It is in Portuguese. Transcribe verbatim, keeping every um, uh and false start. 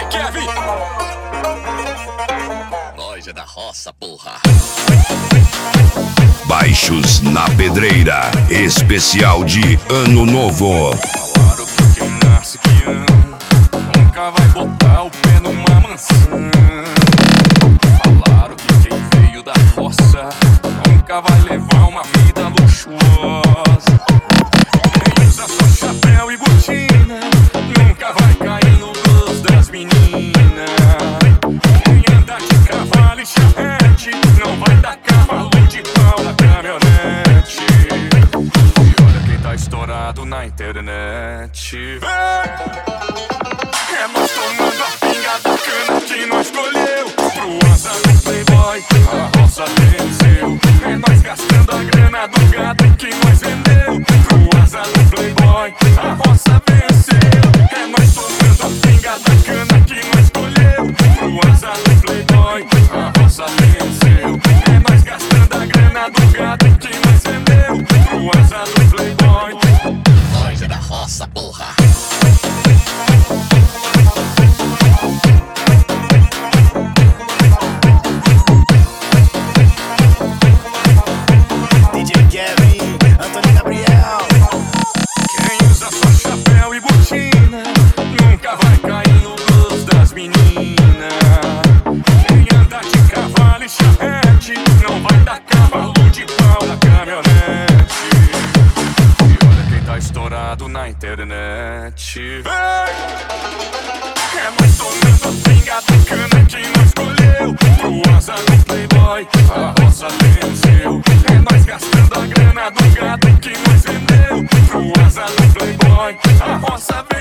Kevin. Nós é da roça, porra. Baixos na Pedreira, especial de Ano Novo. Falaram que quem nasce que ama nunca vai botar o pé numa maçã. Falaram que quem veio da roça nunca vai levar uma vida luxuosa. Quem usa só chapéu e botina nunca vai cair no gosto das meninas. Quem anda de cavalo e charrete não vai dar cavalo de pau na caminhonete. E olha quem tá estourado na internet. É nós tomando a pinga da cana que nós escolheu. Pro asa do playboy, a roça venceu. É nós gastando a grana do gado que nós vendeu. Pro asa do playboy, a roça venceu. É nós tomando a pinga da cana que nós escolheu. Pro asa do playboy, a roça venceu. É nós gastando a grana do gado que nós vendeu. Pro asa do playboy. Nós é da roça, porra. D J Kevin, Antônio Gabriel. Quem usa só chapéu e botina nunca vai cair no gosto das meninas. Quem anda de cavalo e charrete não vai dar cavalo de pau na caminhonete. E olha quem tá estourado na internet. É nós tomando a pinga da cana que nós escolheu. Pro asa do playboy, a roça venceu. É nós gastando a grana do gado que nós vendeu. Pro asa do playboy, a roça venceu.